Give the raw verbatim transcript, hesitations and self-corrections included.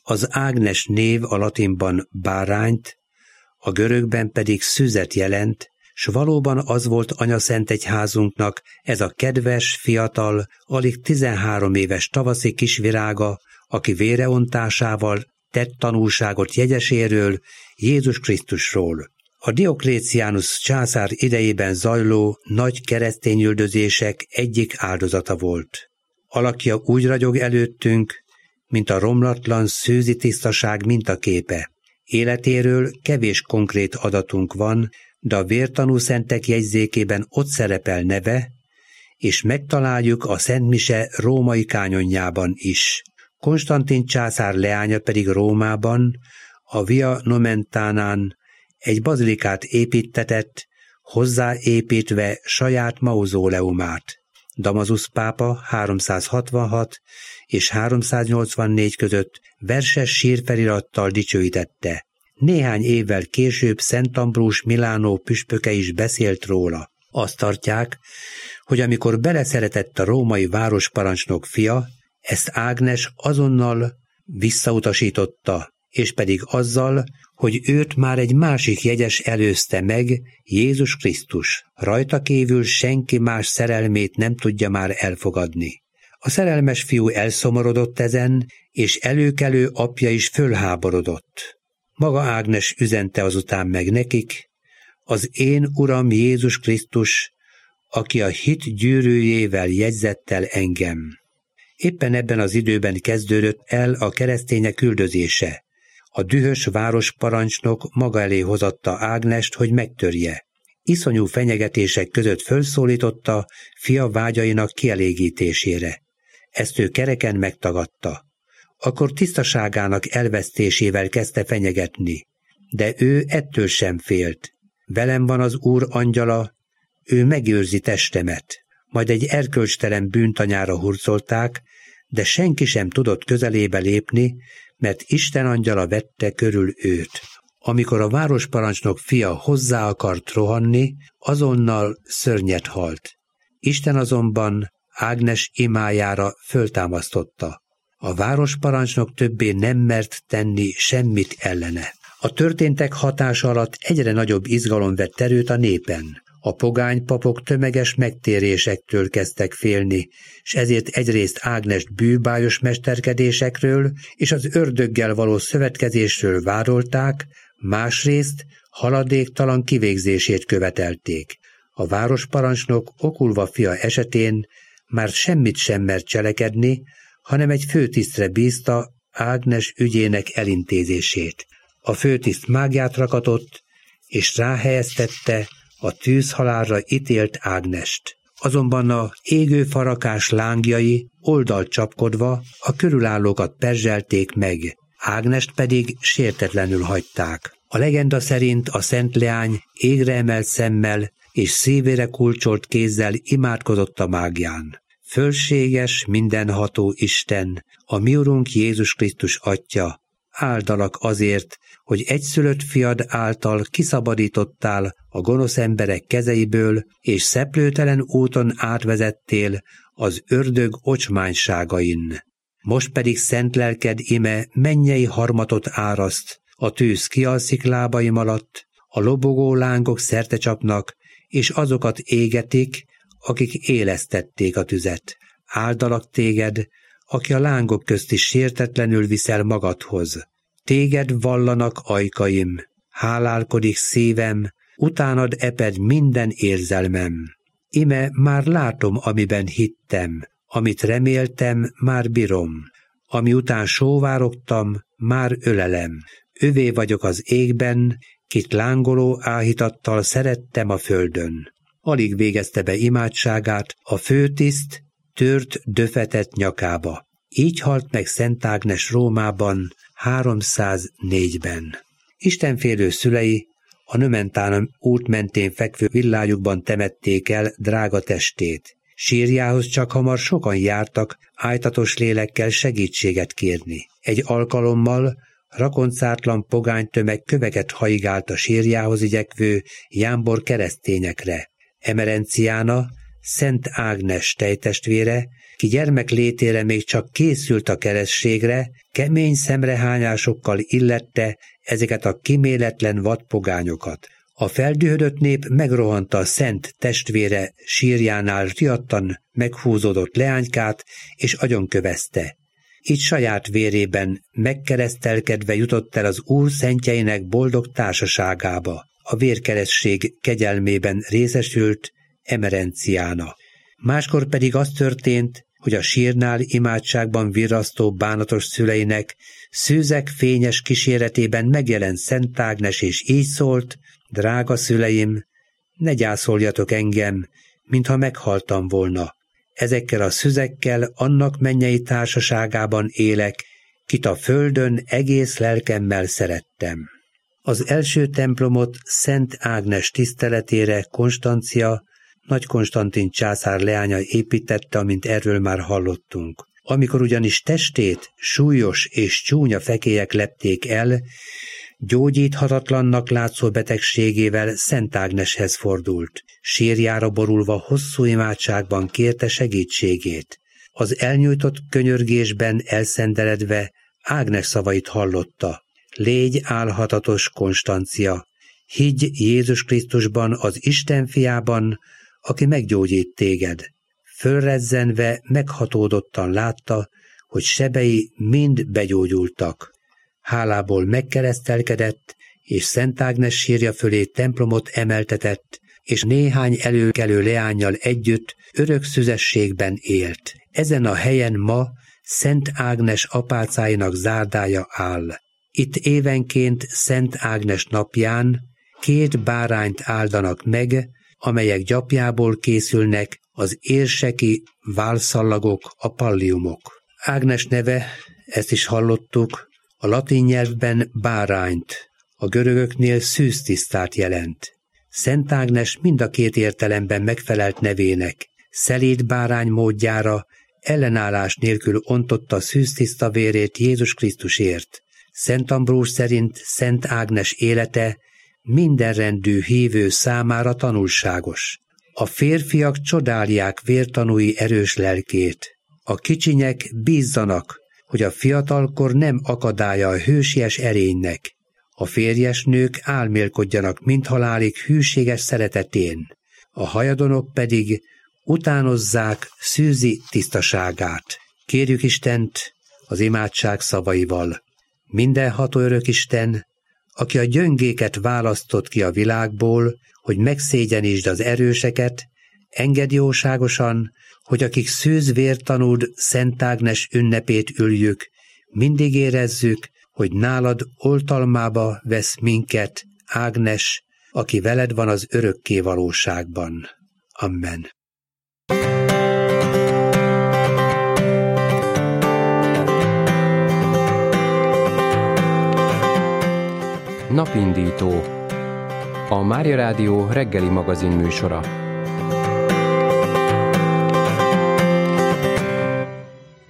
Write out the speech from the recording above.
Az Ágnes név a latinban bárányt, a görögben pedig szüzet jelent, s valóban az volt anyaszentegyházunknak ez a kedves, fiatal, alig tizenhárom éves tavaszi kisvirága, aki véreontásával tett tanúságot jegyeséről, Jézus Krisztusról. A Diokléciánus császár idejében zajló nagy keresztényüldözések egyik áldozata volt. Alakja úgy ragyog előttünk, mint a romlatlan szűzi tisztaság mintaképe. Életéről kevés konkrét adatunk van, de a vértanú szentek jegyzékében ott szerepel neve, és megtaláljuk a Szentmise római kánonjában is. Konstantin császár leánya pedig Rómában, a Via Nomentánán egy bazilikát építtetett, hozzáépítve saját mauzóleumát. Damasus pápa háromszázhatvanhat és háromszáznyolcvannégy között verses sírfelirattal dicsőítette. Néhány évvel később Szent Ambrus Milánó püspöke is beszélt róla. Azt tartják, hogy amikor beleszeretett a római városparancsnok fia, ezt Ágnes azonnal visszautasította, és pedig azzal, hogy őt már egy másik jegyes előzte meg, Jézus Krisztus. Rajta kívül senki más szerelmét nem tudja már elfogadni. A szerelmes fiú elszomorodott ezen, és előkelő apja is fölháborodott. Maga Ágnes üzente azután meg nekik, az én Uram Jézus Krisztus, aki a hit gyűrűjével jegyzett el engem. Éppen ebben az időben kezdődött el a keresztények üldözése. A dühös városparancsnok maga elé hozatta Ágnest, hogy megtörje. Iszonyú fenyegetések között fölszólította fia vágyainak kielégítésére. Ezt ő kereken megtagadta. Akkor tisztaságának elvesztésével kezdte fenyegetni, de ő ettől sem félt. Velem van az Úr angyala, ő megőrzi testemet. Majd egy erkölcstelen bűntanyára hurcolták, de senki sem tudott közelébe lépni, mert Isten angyala vette körül őt. Amikor a városparancsnok fia hozzá akart rohanni, azonnal szörnyet halt. Isten azonban Ágnes imájára föltámasztotta. A városparancsnok többé nem mert tenni semmit ellene. A történtek hatása alatt egyre nagyobb izgalom vett erőt a népen. A pogány papok tömeges megtérésektől kezdtek félni, s ezért egyrészt Ágnest bűbájos mesterkedésekről és az ördöggel való szövetkezésről vádolták, másrészt haladéktalan kivégzését követelték. A városparancsnok Okulva fia esetén már semmit sem mert cselekedni, hanem egy főtisztre bízta Ágnes ügyének elintézését. A főtiszt mágiát rakatott, és ráhelyeztette a tűzhalálra ítélt Ágnest. Azonban a égő farakás lángjai oldalt csapkodva a körülállókat perzselték meg, Ágnest pedig sértetlenül hagyták. A legenda szerint a szent leány égre emelt szemmel és szívére kulcsolt kézzel imádkozott a mágián. Fölséges, mindenható Isten, a mi Urunk Jézus Krisztus Atya, áldalak azért, hogy egyszülött fiad által kiszabadítottál a gonosz emberek kezeiből, és szeplőtelen úton átvezettél az ördög ocsmányságain. Most pedig szent lelked ime mennyei harmatot áraszt, a tűz kialszik lábaim alatt, a lobogó lángok szertecsapnak, és azokat égetik, akik élesztették a tüzet. Áldalak téged, aki a lángok közt is sértetlenül viszel magadhoz. Téged vallanak ajkaim, hálálkodik szívem, utánad eped minden érzelmem. Ime már látom, amiben hittem, amit reméltem, már bírom. Ami után sóvárogtam, már ölelem. Övé vagyok az égben, kit lángoló áhítattal szerettem a földön. Alig végezte be imádságát, a főtiszt tört döfetett nyakába. Így halt meg Szent Ágnes Rómában háromszáznégyben. Istenfélő szülei a Nomentánum út mentén fekvő villájukban temették el drága testét. Sírjához csak hamar sokan jártak ájtatos lélekkel segítséget kérni. Egy alkalommal rakoncátlan pogánytömeg köveket haigált a sírjához igyekvő jámbor keresztényekre. Emerenciána, Szent Ágnes tejtestvére, ki gyermek létére még csak készült a keresztségre, kemény szemrehányásokkal illette ezeket a kiméletlen vadpogányokat. A feldühödött nép megrohanta a szent testvére sírjánál riadtan meghúzódott leánykát, és agyonkövezte. Így saját vérében megkeresztelkedve jutott el az Úr szentjeinek boldog társaságába. A vérkeresztség kegyelmében részesült Emerenciána. Máskor pedig az történt, hogy a sírnál imádságban virrasztó bánatos szüleinek szűzek fényes kíséretében megjelent Szent Ágnes, és így szólt: drága szüleim, ne gyászoljatok engem, mintha meghaltam volna. Ezekkel a szüzekkel annak mennyei társaságában élek, kit a földön egész lelkemmel szerettem. Az első templomot Szent Ágnes tiszteletére Konstancia, Nagy Konstantin császár leánya építette, amint erről már hallottunk. Amikor ugyanis testét súlyos és csúnya fekélyek lepték el, gyógyíthatatlannak látszó betegségével Szent Ágneshez fordult. Sírjára borulva hosszú imádságban kérte segítségét. Az elnyújtott könyörgésben elszendeledve Ágnes szavait hallotta: légy álhatatos Konstancia, higgy Jézus Krisztusban, az Isten fiában, aki meggyógyít téged. Fölrezzenve meghatódottan látta, hogy sebei mind begyógyultak. Hálából megkeresztelkedett, és Szent Ágnes sírja fölé templomot emeltetett, és néhány előkelő leánnyal együtt örök szüzességben élt. Ezen a helyen ma Szent Ágnes apácáinak zárdája áll. Itt évenként Szent Ágnes napján két bárányt áldanak meg, amelyek gyapjából készülnek az érseki válszallagok, a palliumok. Ágnes neve, ezt is hallottuk, a latin nyelvben bárányt, a görögöknél szűztisztát jelent. Szent Ágnes mind a két értelemben megfelelt nevének. Szelíd bárány módjára ellenállás nélkül ontotta szűztiszta vérét Jézus Krisztusért. Szent Ambrós szerint Szent Ágnes élete mindenrendű hívő számára tanulságos. A férfiak csodálják vértanúi erős lelkét. A kicsinyek bízzanak, hogy a fiatalkor nem akadálya a hősies erénynek. A férjes nők álmélkodjanak mindhalálig hűséges szeretetén. A hajadonok pedig utánozzák szűzi tisztaságát. Kérjük Istent az imádság szavaival: mindenható örökisten, aki a gyöngéket választott ki a világból, hogy megszégyenítsd az erőseket, engedd jóságosan, hogy akik szűz-vértanúd Szent Ágnes ünnepét üljük, mindig érezzük, hogy nálad oltalmába vesz minket Ágnes, aki veled van az örökké valóságban. Amen. Napindító. A Mária Rádió reggeli magazin műsora.